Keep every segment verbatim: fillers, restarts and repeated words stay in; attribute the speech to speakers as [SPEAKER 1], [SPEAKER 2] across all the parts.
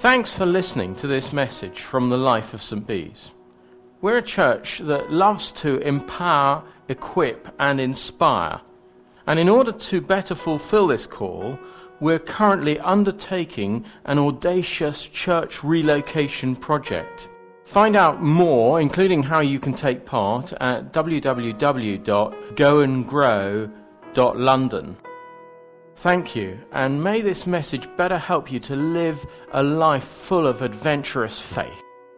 [SPEAKER 1] Thanks for listening to this message from the life of Saint Bees. We're a church that loves to empower, equip and inspire. And in order to better fulfill this call, we're currently undertaking an audacious church relocation project. Find out more, including how you can take part, at w w w dot go and grow dot london. Thank you, and may this message better help you to live a life full of adventurous faith.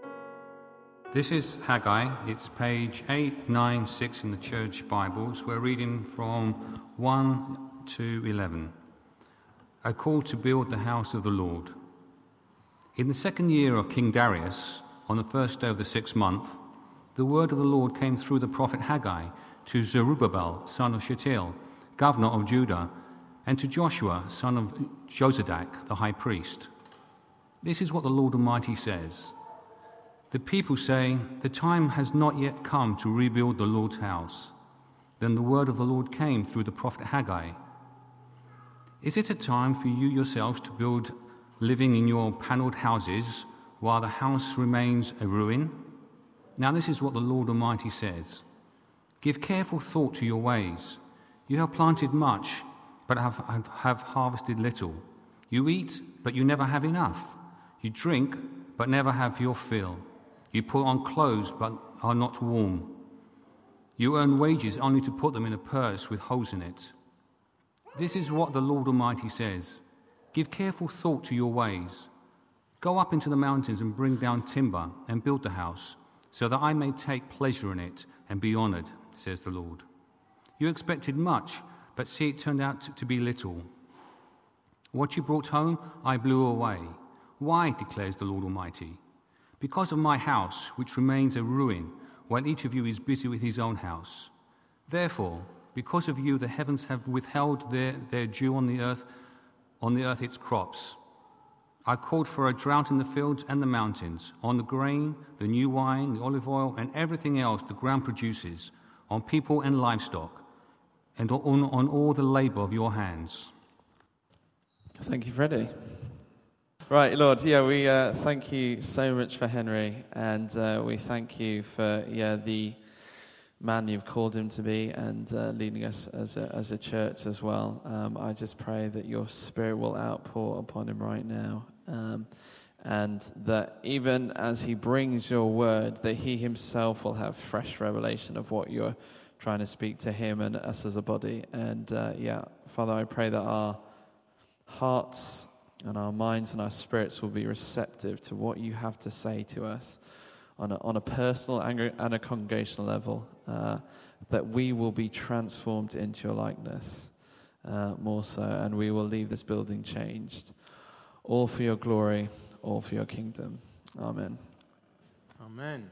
[SPEAKER 2] This is Haggai. It's page eight ninety-six in the church Bibles. We're reading from one to eleven. A call to build the house of the Lord. In the second year of King Darius, on the first day of the sixth month, the word of the Lord came through the prophet Haggai to Zerubbabel, son of Shealtiel, governor of Judah, and to Joshua, son of Jozadak, the high priest. This is what the Lord Almighty says. The people say, the time has not yet come to rebuild the Lord's house. Then the word of the Lord came through the prophet Haggai. Is it a time for you yourselves to build, living in your panelled houses, while the house remains a ruin? Now this is what the Lord Almighty says. Give careful thought to your ways. You have planted much, but have, have, have harvested little. You eat, but you never have enough. You drink, but never have your fill. You put on clothes, but are not warm. You earn wages only to put them in a purse with holes in it. This is what the Lord Almighty says. Give careful thought to your ways. Go up into the mountains and bring down timber and build the house, so that I may take pleasure in it and be honored, says the Lord. You expected much, but see, it turned out to be little. What you brought home, I blew away. Why, declares the Lord Almighty? Because of my house, which remains a ruin, while each of you is busy with his own house. Therefore, because of you, the heavens have withheld their, their dew on the earth, on the earth its crops. I called for a drought in the fields and the mountains, on the grain, the new wine, the olive oil, and everything else the ground produces, on people and livestock, and on, on all the labor of your hands.
[SPEAKER 3] Thank you, Freddie. Right, Lord, yeah, we uh, thank you so much for Henry, and uh, we thank you for yeah the man you've called him to be, and uh, leading us as a, as a church as well. Um, I just pray that your Spirit will outpour upon him right now, um, and that even as he brings your word, that he himself will have fresh revelation of what you're trying to speak to him and us as a body. And uh, yeah, Father, I pray that our hearts and our minds and our spirits will be receptive to what you have to say to us on a, on a personal and a congregational level, uh, that we will be transformed into your likeness uh, more so, and we will leave this building changed. All for your glory, all for your kingdom. Amen.
[SPEAKER 1] Amen.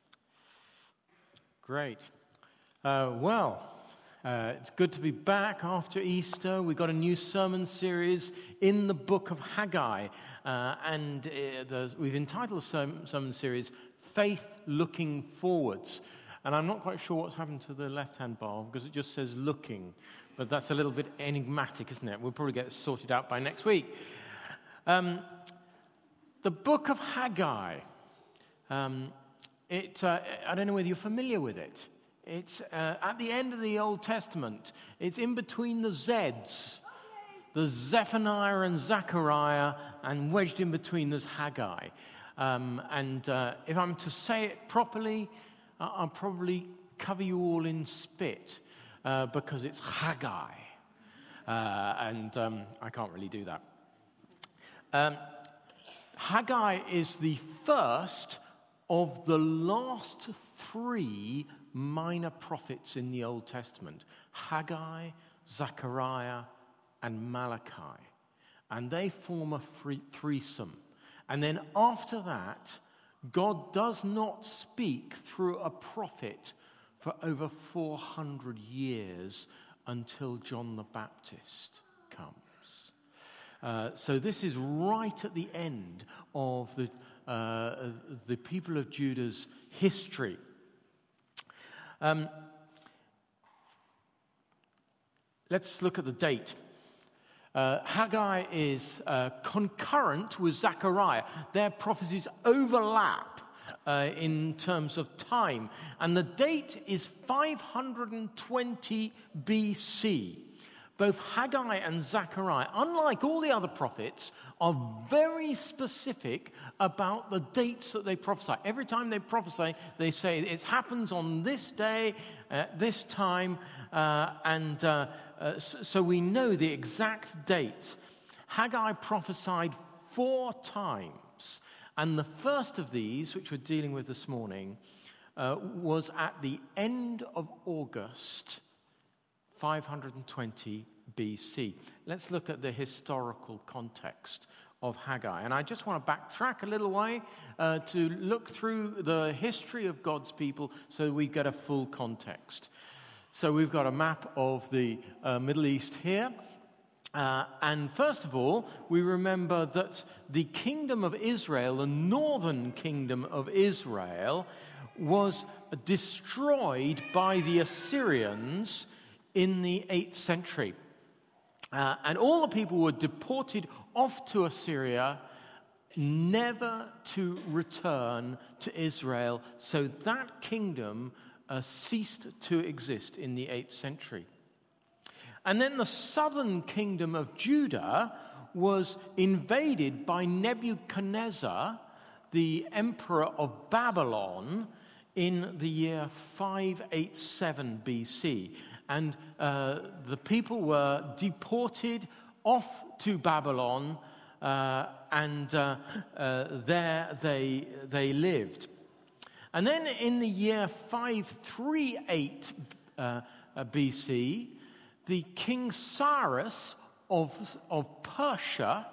[SPEAKER 1] Great. Uh, well, uh, it's good to be back after Easter. We've got a new sermon series in the book of Haggai, uh, and uh, we've entitled the sermon, sermon series, Faith Looking Forwards. And I'm not quite sure what's happened to the left-hand bar, because it just says looking, but that's a little bit enigmatic, isn't it? We'll probably get it sorted out by next week. Um, the book of Haggai, um, it, uh, I don't know whether you're familiar with it. It's uh, at the end of the Old Testament. It's in between the Zeds. There's Zephaniah and Zechariah, and wedged in between there's Haggai. Um, and uh, if I'm to say it properly, I'll probably cover you all in spit, uh, because it's Haggai. Uh, and um, I can't really do that. Um, Haggai is the first of the last three minor prophets in the Old Testament: Haggai, Zechariah, and Malachi. And they form a free- threesome. And then after that, God does not speak through a prophet for over four hundred years until John the Baptist comes. Uh, so this is right at the end of the, uh, the people of Judah's history. Um, let's look at the date. Uh, Haggai is uh, concurrent with Zechariah. Their prophecies overlap uh, in terms of time. And the date is five hundred twenty B C. Both Haggai and Zechariah, unlike all the other prophets, are very specific about the dates that they prophesy. Every time they prophesy, they say it happens on this day, at this time, uh, and uh, uh, so we know the exact date. Haggai prophesied four times, and the first of these, which we're dealing with this morning, uh, was at the end of August, five hundred twenty B C. Let's look at the historical context of Haggai. And I just want to backtrack a little way uh, to look through the history of God's people so we get a full context. So we've got a map of the uh, Middle East here. Uh, and first of all, we remember that the kingdom of Israel, the northern kingdom of Israel, was destroyed by the Assyrians in the eighth century. Uh, and all the people were deported off to Assyria, never to return to Israel. So that kingdom uh, ceased to exist in the eighth century. And then the southern kingdom of Judah was invaded by Nebuchadnezzar, the emperor of Babylon, in the year five eighty-seven B C. And uh, the people were deported off to Babylon, uh, and uh, uh, there they, they lived. And then in the year five thirty-eight uh, B C, the King Cyrus of, of Persia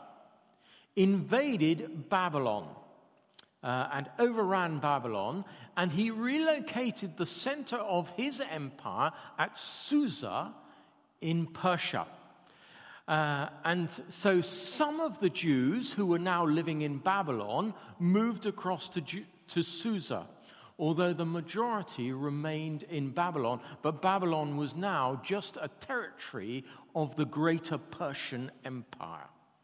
[SPEAKER 1] invaded Babylon. Uh, and overran Babylon, and he relocated the center of his empire at Susa in Persia. Uh, and so some of the Jews who were now living in Babylon moved across to, Ju- to Susa, although the majority remained in Babylon. But Babylon was now just a territory of the greater Persian Empire.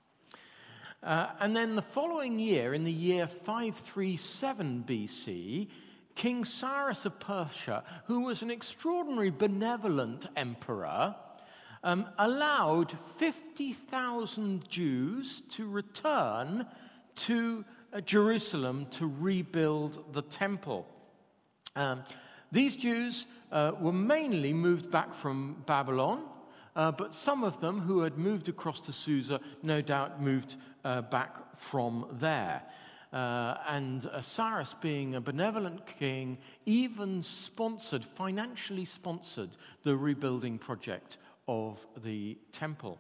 [SPEAKER 1] Uh, and then the following year, in the year five thirty-seven B C, King Cyrus of Persia, who was an extraordinary benevolent emperor, um, allowed fifty thousand Jews to return to uh, Jerusalem to rebuild the temple. Um, these Jews uh, were mainly moved back from Babylon, uh, but some of them who had moved across to Susa no doubt moved Uh, back from there. Uh, and uh, Cyrus, being a benevolent king, even sponsored, financially sponsored, the rebuilding project of the temple.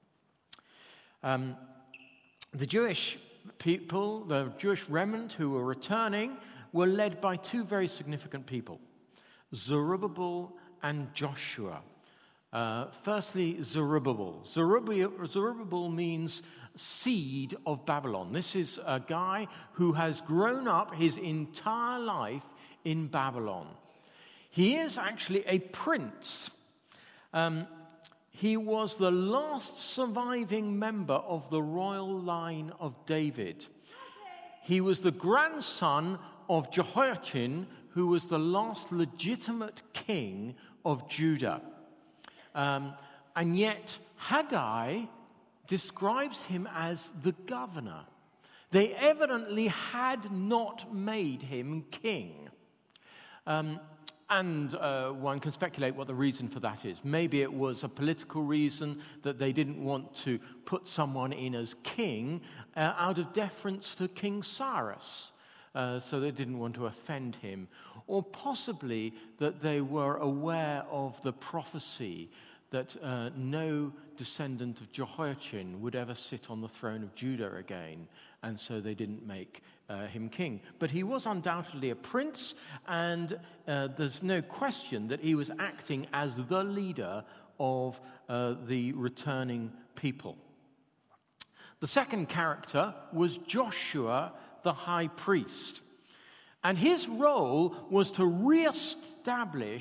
[SPEAKER 1] Um, the Jewish people, the Jewish remnant who were returning, were led by two very significant people, Zerubbabel and Joshua. Uh, firstly, Zerubbabel. Zerubbabel. Zerubbabel means seed of Babylon. This is a guy who has grown up his entire life in Babylon. He is actually a prince. Um, he was the last surviving member of the royal line of David. He was the grandson of Jehoiachin, who was the last legitimate king of Judah. Um, and yet, Haggai describes him as the governor. They evidently had not made him king. Um, and uh, one can speculate what the reason for that is. Maybe it was a political reason that they didn't want to put someone in as king uh, out of deference to King Cyrus. Uh, so they didn't want to offend him. Or possibly that they were aware of the prophecy that uh, no descendant of Jehoiachin would ever sit on the throne of Judah again, and so they didn't make uh, him king. But he was undoubtedly a prince, and uh, there's no question that he was acting as the leader of uh, the returning people. The second character was Joshua, the high priest. And his role was to reestablish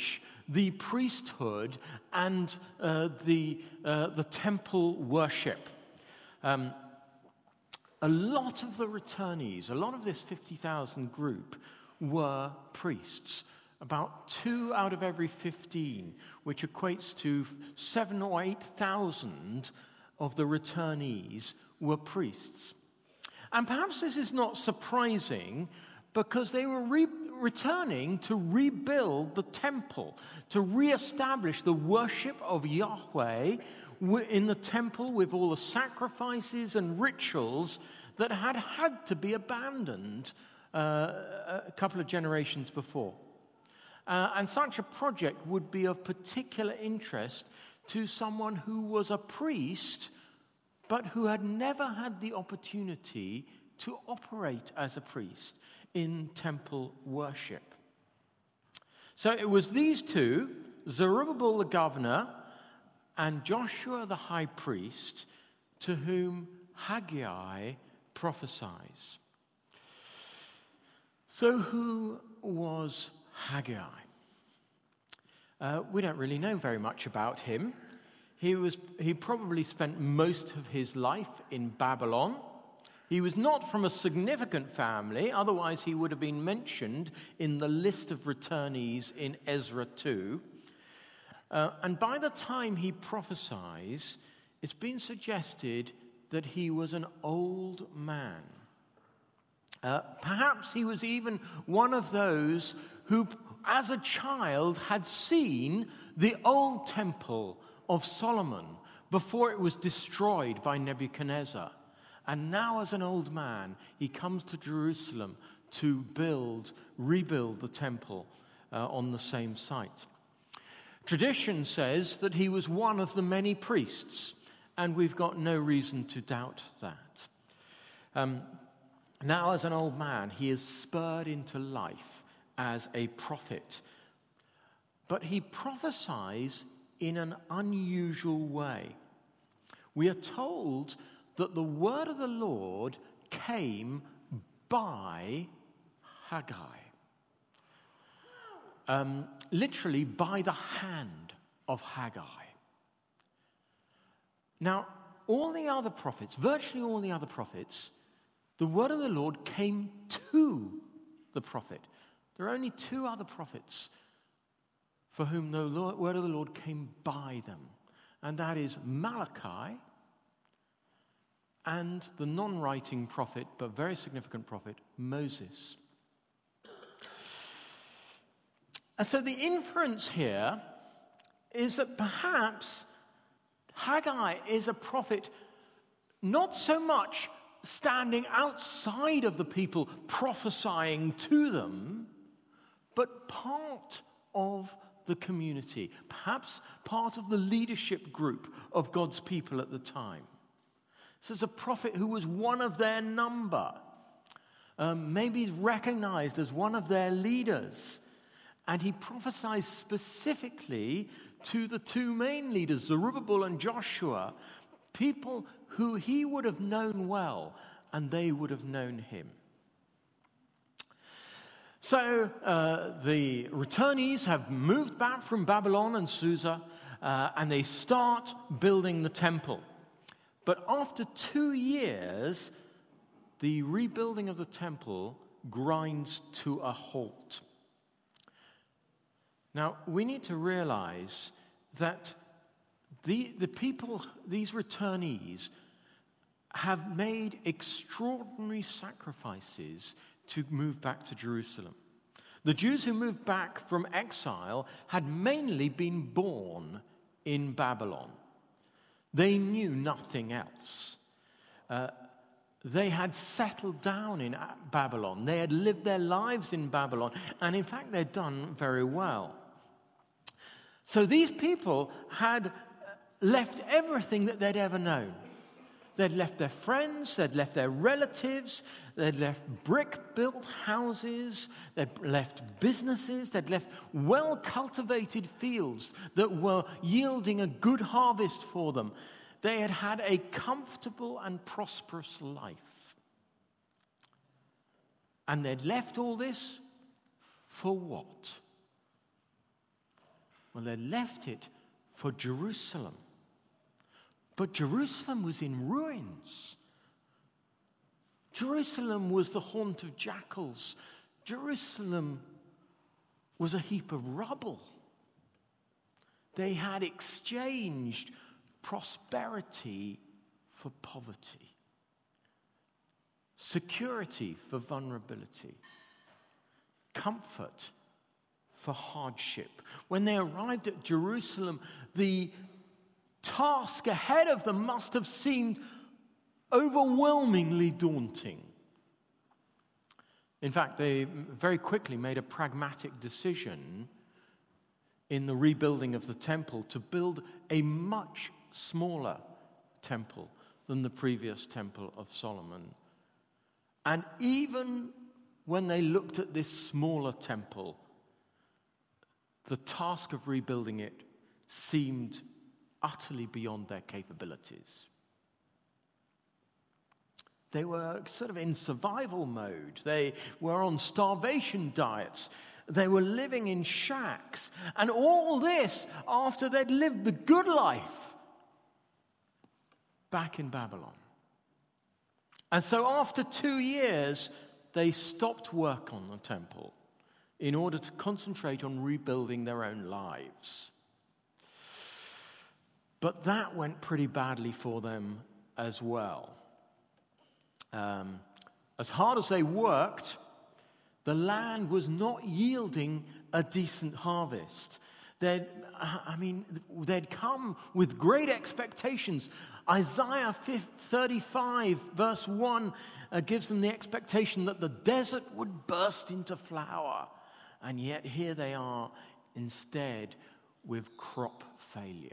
[SPEAKER 1] the priesthood and uh, the, uh, the temple worship. Um, a lot of the returnees, a lot of this fifty thousand group were priests. About two out of every fifteen, which equates to seven or eight thousand of the returnees were priests. And perhaps this is not surprising because they were re- returning to rebuild the temple, to reestablish the worship of Yahweh in the temple with all the sacrifices and rituals that had had to be abandoned uh, a couple of generations before. Uh, and such a project would be of particular interest to someone who was a priest, but who had never had the opportunity to operate as a priest in temple worship. So it was these two, Zerubbabel the governor and Joshua the high priest, to whom Haggai prophesies. So who was Haggai? Uh, we don't really know very much about him. He was he probably spent most of his life in Babylon. He was not from a significant family, otherwise he would have been mentioned in the list of returnees in Ezra two. Uh, and by the time he prophesies, it's been suggested that he was an old man. Uh, perhaps he was even one of those who, as a child, had seen the old temple of Solomon before it was destroyed by Nebuchadnezzar. And now, as an old man, he comes to Jerusalem to build, rebuild the temple uh, on the same site. Tradition says that he was one of the many priests, and we've got no reason to doubt that. Um, now, as an old man, he is spurred into life as a prophet. But he prophesies in an unusual way. We are told that the word of the Lord came by Haggai. Um, literally, by the hand of Haggai. Now, all the other prophets, virtually all the other prophets, the word of the Lord came to the prophet. There are only two other prophets for whom the Lord, word of the Lord came by them, and that is Malachi and the non-writing prophet, but very significant prophet, Moses. And so the inference here is that perhaps Haggai is a prophet not so much standing outside of the people prophesying to them, but part of the community, perhaps part of the leadership group of God's people at the time. This is a prophet who was one of their number, um, maybe recognized as one of their leaders. And he prophesies specifically to the two main leaders, Zerubbabel and Joshua, people who he would have known well, and they would have known him. So uh, the returnees have moved back from Babylon and Susa, uh, and they start building the temple. But after two years, the rebuilding of the temple grinds to a halt. Now, we need to realize that the, the people, these returnees, have made extraordinary sacrifices to move back to Jerusalem. The Jews who moved back from exile had mainly been born in Babylon. They knew nothing else. Uh, they had settled down in Babylon. They had lived their lives in Babylon. And in fact, they'd done very well. So these people had left everything that they'd ever known. They'd left their friends, they'd left their relatives, they'd left brick-built houses, they'd left businesses, they'd left well-cultivated fields that were yielding a good harvest for them. They had had a comfortable and prosperous life. And they'd left all this for what? Well, they left it for Jerusalem. But Jerusalem was in ruins. Jerusalem was the haunt of jackals. Jerusalem was a heap of rubble. They had exchanged prosperity for poverty, security for vulnerability, comfort for hardship. When they arrived at Jerusalem, the task ahead of them must have seemed overwhelmingly daunting. In fact, they very quickly made a pragmatic decision in the rebuilding of the temple to build a much smaller temple than the previous temple of Solomon. And even when they looked at this smaller temple, the task of rebuilding it seemed utterly beyond their capabilities. They were sort of in survival mode. They were on starvation diets. They were living in shacks. And all this after they'd lived the good life back in Babylon. And so after two years, they stopped work on the temple in order to concentrate on rebuilding their own lives. But that went pretty badly for them as well. Um, as hard as they worked, the land was not yielding a decent harvest. They'd, I mean, they'd come with great expectations. Isaiah thirty-five, verse one, uh, gives them the expectation that the desert would burst into flower. And yet here they are instead with crop failure.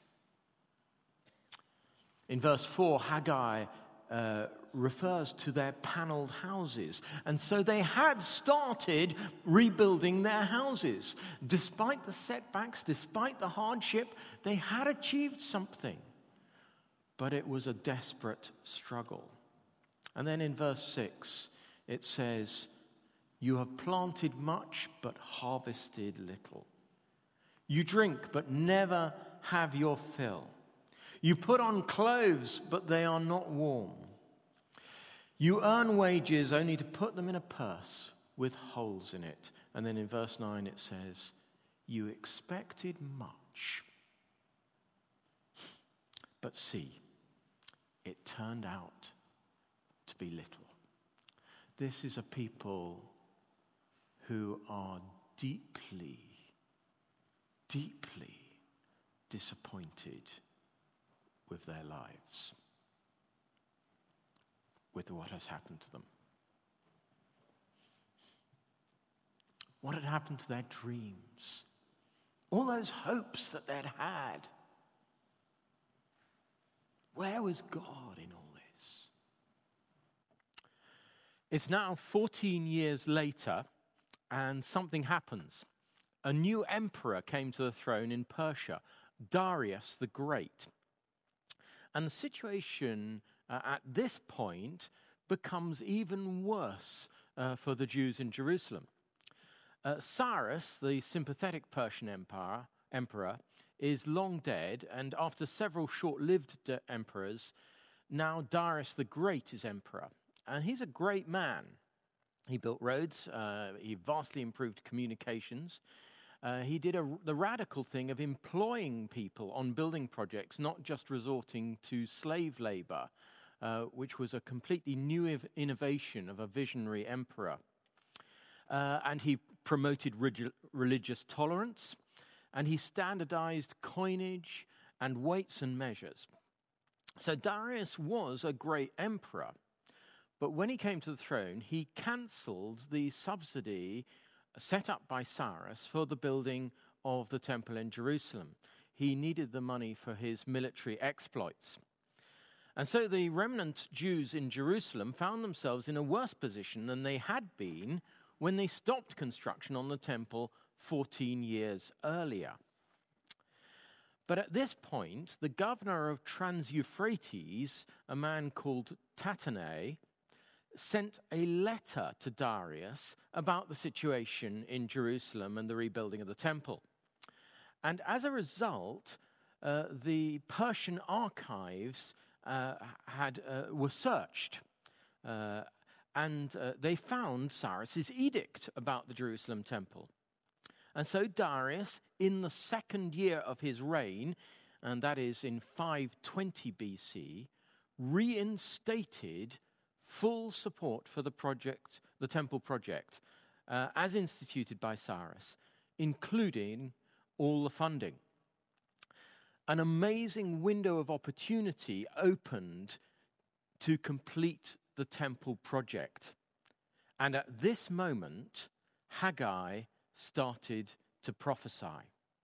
[SPEAKER 1] In verse four, Haggai uh, refers to their paneled houses. And so they had started rebuilding their houses. Despite the setbacks, despite the hardship, they had achieved something. But it was a desperate struggle. And then in verse six, it says, "You have planted much, but harvested little. You drink, but never have your fill. You put on clothes, but they are not warm. You earn wages only to put them in a purse with holes in it." And then in verse nine it says, "You expected much, but see, it turned out to be little." This is a people who are deeply, deeply disappointed with their lives, with what has happened to them. What had happened to their dreams? All those hopes that they'd had. Where was God in all this? It's now fourteen years later, and something happens. A new emperor came to the throne in Persia, Darius the Great. And the situation uh, at this point becomes even worse uh, for the Jews in Jerusalem. Uh, Cyrus, the sympathetic Persian empire, emperor, is long dead, and after several short-lived de- emperors, now Darius the Great is emperor. And he's a great man. He built roads, uh, he vastly improved communications. Uh, he did a, the radical thing of employing people on building projects, not just resorting to slave labor, uh, which was a completely new ev- innovation of a visionary emperor. Uh, and he promoted regi- religious tolerance, and he standardized coinage and weights and measures. So Darius was a great emperor, but when he came to the throne, he cancelled the subsidy set up by Cyrus for the building of the temple in Jerusalem. He needed the money for his military exploits. And so the remnant Jews in Jerusalem found themselves in a worse position than they had been when they stopped construction on the temple fourteen years earlier. But at this point, the governor of Trans-Euphrates, a man called Tattenai, sent a letter to Darius about the situation in Jerusalem and the rebuilding of the temple. And as a result, uh, the Persian archives uh, had uh, were searched. Uh, and uh, they found Cyrus's edict about the Jerusalem temple. And so Darius, in the second year of his reign, and that is in five twenty B C, reinstated full support for the project, the temple project, uh, as instituted by Cyrus, including all the funding. An amazing window of opportunity opened to complete the temple project. And at this moment, Haggai started to prophesy.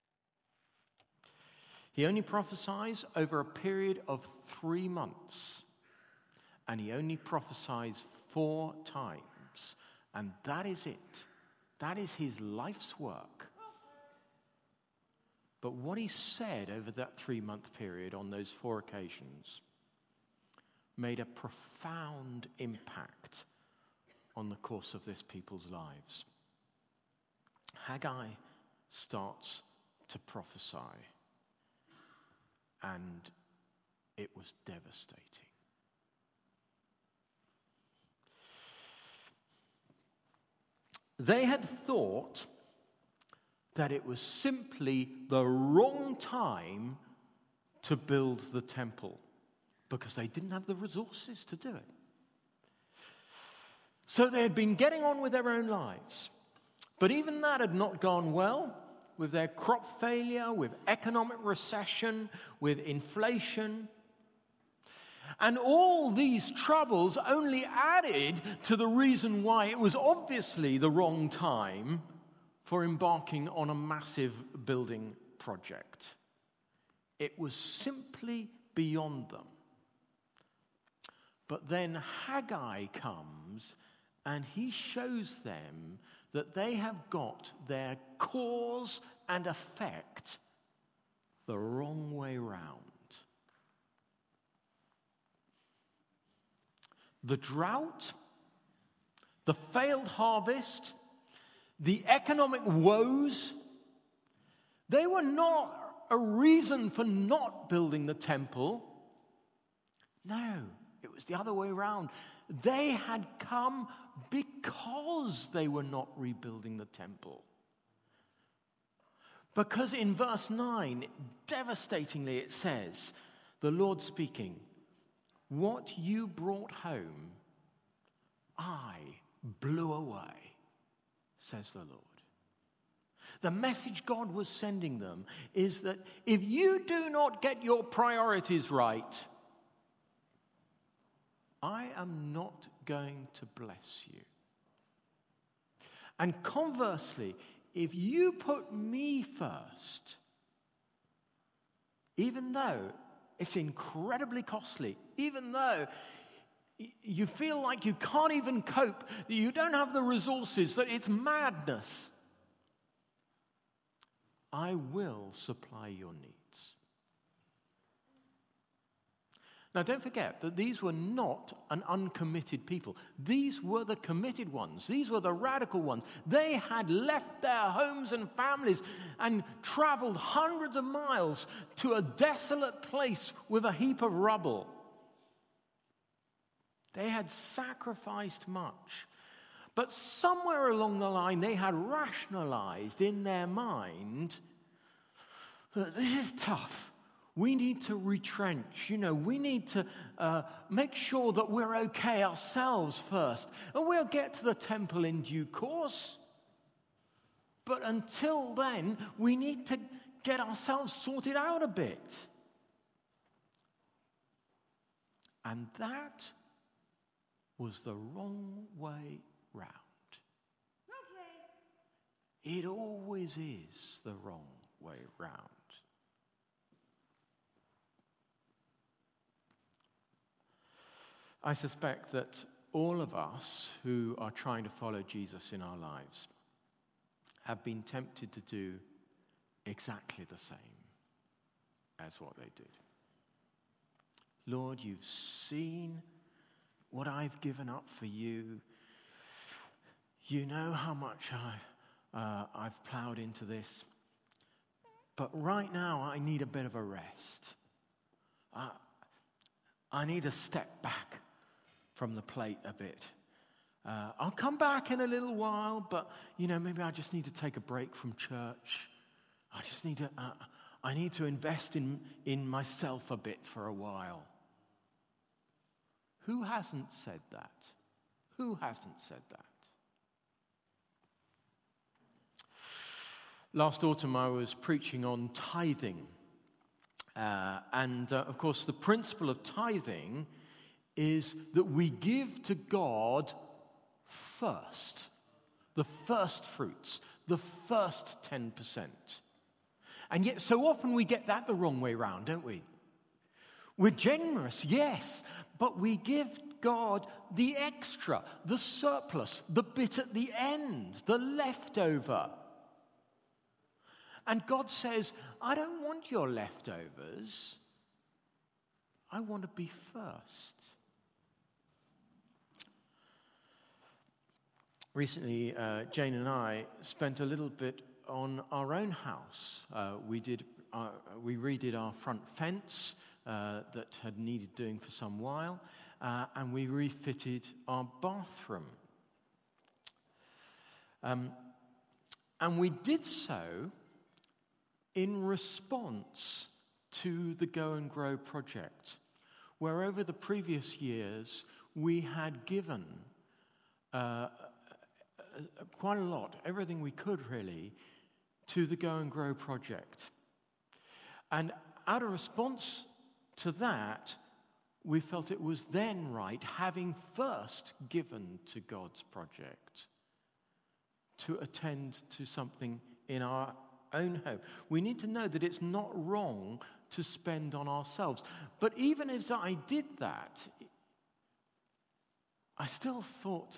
[SPEAKER 1] He only prophesies over a period of three months. And he only prophesies four times. And that is it. That is his life's work. But what he said over that three-month period on those four occasions made a profound impact on the course of this people's lives. Haggai starts to prophesy, and it was devastating. They had thought that it was simply the wrong time to build the temple because they didn't have the resources to do it. So they had been getting on with their own lives. But even that had not gone well, with their crop failure, with economic recession, with inflation. And all these troubles only added to the reason why it was obviously the wrong time for embarking on a massive building project. It was simply beyond them. But then Haggai comes and he shows them that they have got their cause and effect the wrong way round. The drought, the failed harvest, the economic woes, they were not a reason for not building the temple. No, it was the other way around. They had come because they were not rebuilding the temple. Because in verse nine, devastatingly it says, the Lord speaking, "What you brought home, I blew away, says the Lord." The message God was sending them is that if you do not get your priorities right, I am not going to bless you. And conversely, if you put me first, even though it's incredibly costly, even though you feel like you can't even cope, that you don't have the resources, that it's madness, I will supply your needs. Now, don't forget that these were not an uncommitted people. These were the committed ones. These were the radical ones. They had left their homes and families and traveled hundreds of miles to a desolate place with a heap of rubble. They had sacrificed much. But somewhere along the line, they had rationalized in their mind that this is tough. We need to retrench. You know, we need to uh, make sure that we're okay ourselves first. And we'll get to the temple in due course. But until then, we need to get ourselves sorted out a bit. And that was the wrong way round. Okay. It always is the wrong way round. I suspect that all of us who are trying to follow Jesus in our lives have been tempted to do exactly the same as what they did. Lord, you've seen what I've given up for you. You know how much I, uh, I've plowed into this. But right now, I need a bit of a rest. I, I need to step back from the plate a bit. Uh, I'll come back in a little while, but, you know, maybe I just need to take a break from church. I just need to, uh, I need to invest in, in myself a bit for a while. Who hasn't said that? Who hasn't said that? Last autumn, I was preaching on tithing. Uh, and, uh, of course, the principle of tithing is that we give to God first. The first fruits. The first ten percent. And yet, so often we get that the wrong way round, don't we? We're generous, yes, but we give God the extra, the surplus, the bit at the end, the leftover. And God says, I don't want your leftovers. I want to be first. Recently, uh, Jane and I spent a little bit on our own house. Uh, we did, uh, we redid our front fence uh, that had needed doing for some while, uh, and we refitted our bathroom. Um, and we did so in response to the Go and Grow project, where over the previous years we had given uh, quite a lot, everything we could really, to the Go and Grow project. And out of response to that, we felt it was then right, having first given to God's project, to attend to something in our own home. We need to know that it's not wrong to spend on ourselves. But even as I did that, I still thought,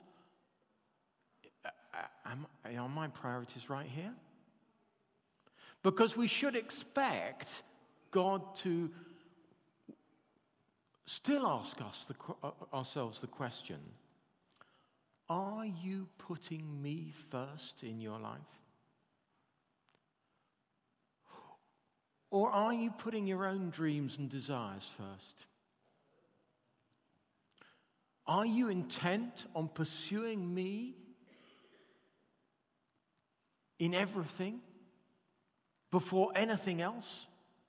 [SPEAKER 1] am, are my priorities right here? Because we should expect God to still ask us the, ourselves the question, are you putting me first in your life? Or are you putting your own dreams and desires first? Are you intent on pursuing me in everything before anything else?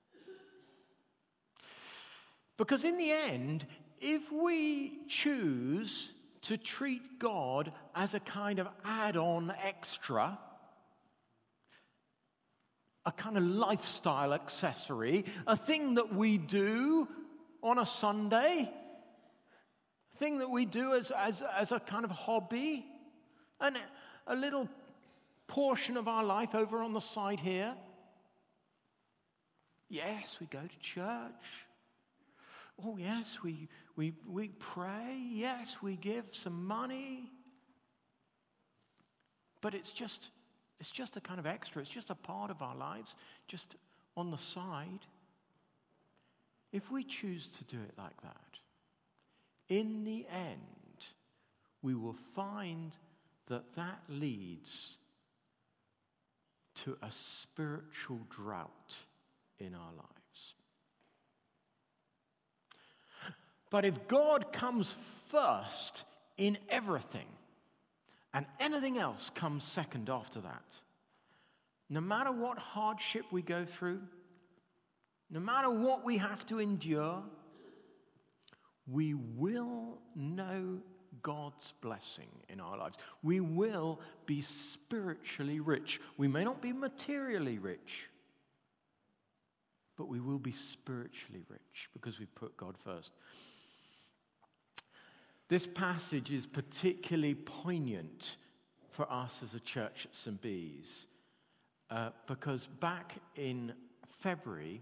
[SPEAKER 1] Because in the end, if we choose to treat God as a kind of add-on extra, a kind of lifestyle accessory, a thing that we do on a Sunday, a thing that we do as, as, as a kind of hobby, and a little portion of our life over on the side here. Yes, we go to church. Oh, yes, we, we, we pray. Yes, we give some money. But it's just... It's just a kind of extra. It's just a part of our lives, just on the side. If we choose to do it like that, in the end, we will find that that leads to a spiritual drought in our lives. But if God comes first in everything, and anything else comes second after that, no matter what hardship we go through, no matter what we have to endure, we will know God's blessing in our lives. We will be spiritually rich. We may not be materially rich, but we will be spiritually rich because we put God first. This passage is particularly poignant for us as a church at Saint Bees uh, because back in February,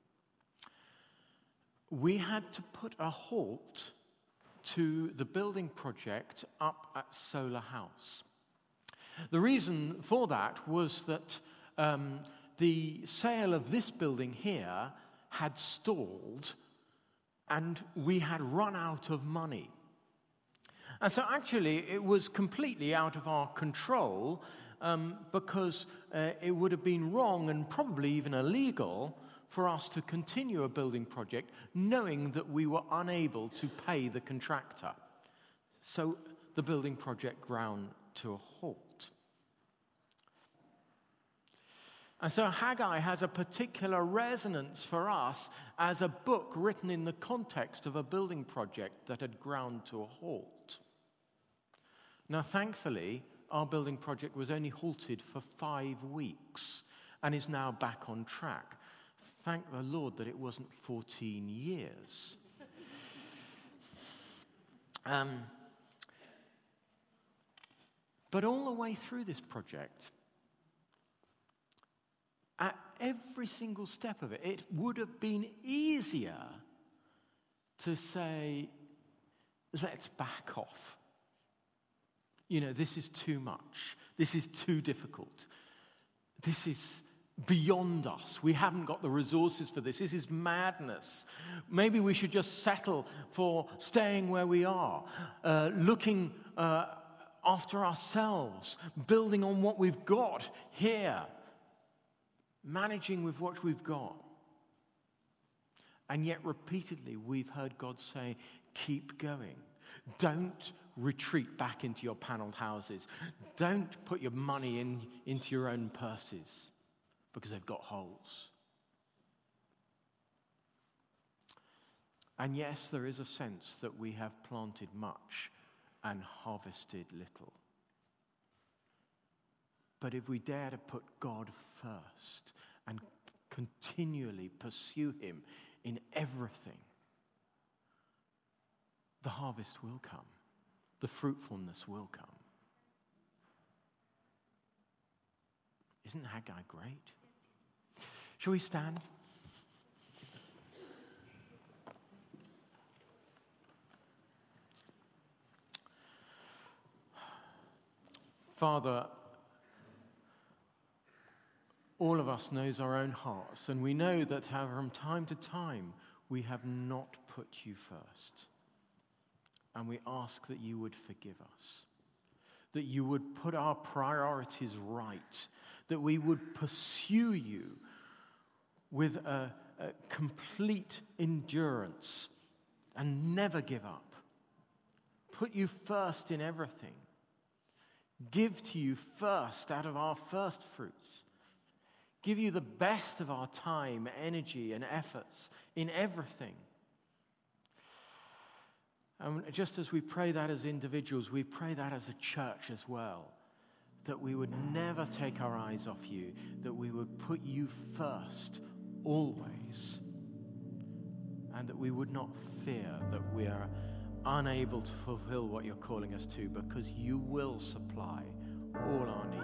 [SPEAKER 1] we had to put a halt to the building project up at Solar House. The reason for that was that um, the sale of this building here had stalled and we had run out of money. And so actually, it was completely out of our control um, because uh, it would have been wrong and probably even illegal for us to continue a building project knowing that we were unable to pay the contractor. So the building project ground to a halt. And so Haggai has a particular resonance for us as a book written in the context of a building project that had ground to a halt. Now, thankfully, our building project was only halted for five weeks and is now back on track. Thank the Lord that it wasn't fourteen years. um, but all the way through this project, at every single step of it, it would have been easier to say, let's back off. You know, this is too much. This is too difficult. This is beyond us. We haven't got the resources for this. This is madness. Maybe we should just settle for staying where we are, uh, looking uh, after ourselves, building on what we've got here, managing with what we've got. And yet repeatedly we've heard God say, keep going. Don't retreat back into your paneled houses. Don't put your money in, into your own purses because they've got holes. And yes, there is a sense that we have planted much and harvested little. But if we dare to put God first and continually pursue him in everything, the harvest will come. The fruitfulness will come. Isn't Haggai great? Shall we stand? Father, all of us knows our own hearts, and we know that from time to time we have not put you first. And we ask that you would forgive us, that you would put our priorities right, that we would pursue you with a, a complete endurance and never give up. Put you first in everything. Give to you first out of our first fruits. Give you the best of our time, energy, and efforts in everything. And just as we pray that as individuals, we pray that as a church as well, that we would never take our eyes off you, that we would put you first, always, and that we would not fear that we are unable to fulfill what you're calling us to, because you will supply all our needs.